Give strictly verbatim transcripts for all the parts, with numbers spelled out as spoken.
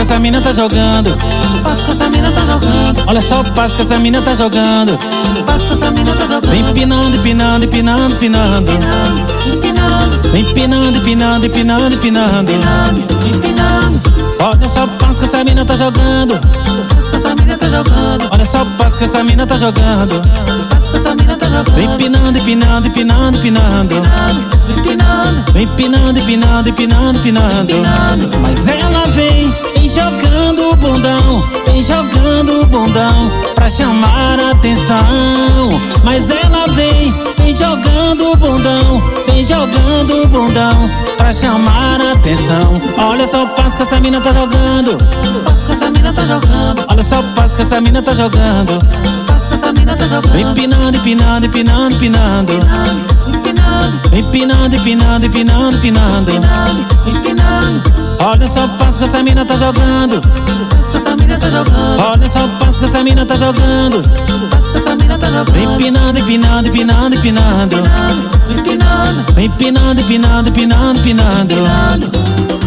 essa mina tá jogando. O passo que essa mina tá jogando. Olha só o passo que essa mina tá jogando. O passo que essa mina tá jogando. Vem empinando, empinando, empinando, empinando. Empinando, Vem empinando, empinando, empinando, empinando. empinando. Olha só o passo que essa mina tá jogando. O passo que essa mina tá jogando. Olha só o passo que essa mina tá jogando. O passo que essa mina tá jogando. Vem empinando, empinando, empinando, empinando. Empinando, Vem empinando, empinando, empinando, empinando. Mas ela vem, vem jogando o bundão, vem jogando o bundão pra chamar a atenção. Mas ela vem, vem jogando o bundão, vem jogando o bundão pra chamar a atenção. Olha só o passo que essa mina tá jogando. o passo que essa mina tá jogando. Olha só o passo que essa mina tá jogando. O passo que essa mina tá jogando. Vem empinando, empinando, empinando, empinando. Empinando, Vem empinando, empinando, empinando, empinando. empinando. Olha só o passo que essa mina tá jogando. O passo que essa mina tá jogando. Olha só o passo que essa mina tá jogando. O passo que essa mina tá jogando. Vem empinando, empinando, empinando, empinando. Empinando, Vem empinando, empinando, empinando, empinando. empinando.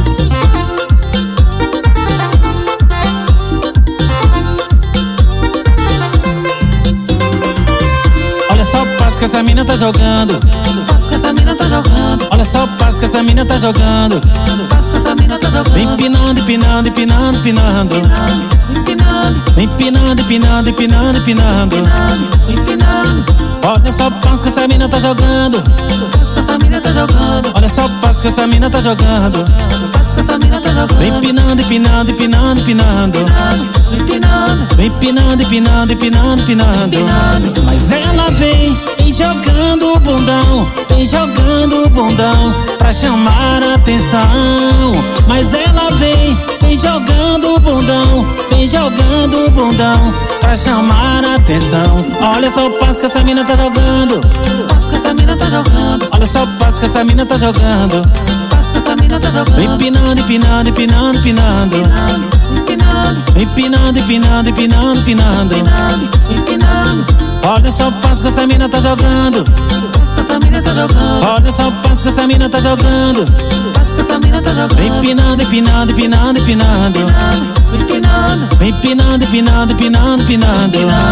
Olha só o passo que essa mina tá jogando. O passo que essa mina tá jogando. Olha só o passo que essa mina tá jogando. O passo que essa mina tá jogando. Vem empinando, empinando, empinando, empinando. Empinando, Vem empinando, empinando, empinando, empinando. empinando. Olha só o passo que essa mina tá jogando. O passo que essa mina tá jogando. Olha só o passo que essa mina tá jogando. O passo que essa mina tá jogando. Vem empinando, empinando, empinando, empinando. Empinando, Vem empinando, empinando, empinando, empinando. Mas ela vem, vem jogando o bundão, vem jogando o bundão pra chamar a atenção. Mas ela vem, vem jogando o bundão, vem jogando o bundão pra chamar a atenção. Olha só o passo que essa mina tá jogando. o passo que essa mina tá jogando. Olha só o passo que essa mina tá jogando. O passo que essa mina tá jogando. Vem empinando, empinando, empinando, empinando. Empinando, Vem empinando, empinando, empinando, empinando. empinando. Olha só o passo que essa mina tá jogando. O passo que essa mina tá jogando. Olha só o passo que essa mina tá jogando. O passo que essa mina tá jogando. Vem empinando, empinando, empinando, empinando. Empinando, Vem empinando, empinando, empinando, empinando.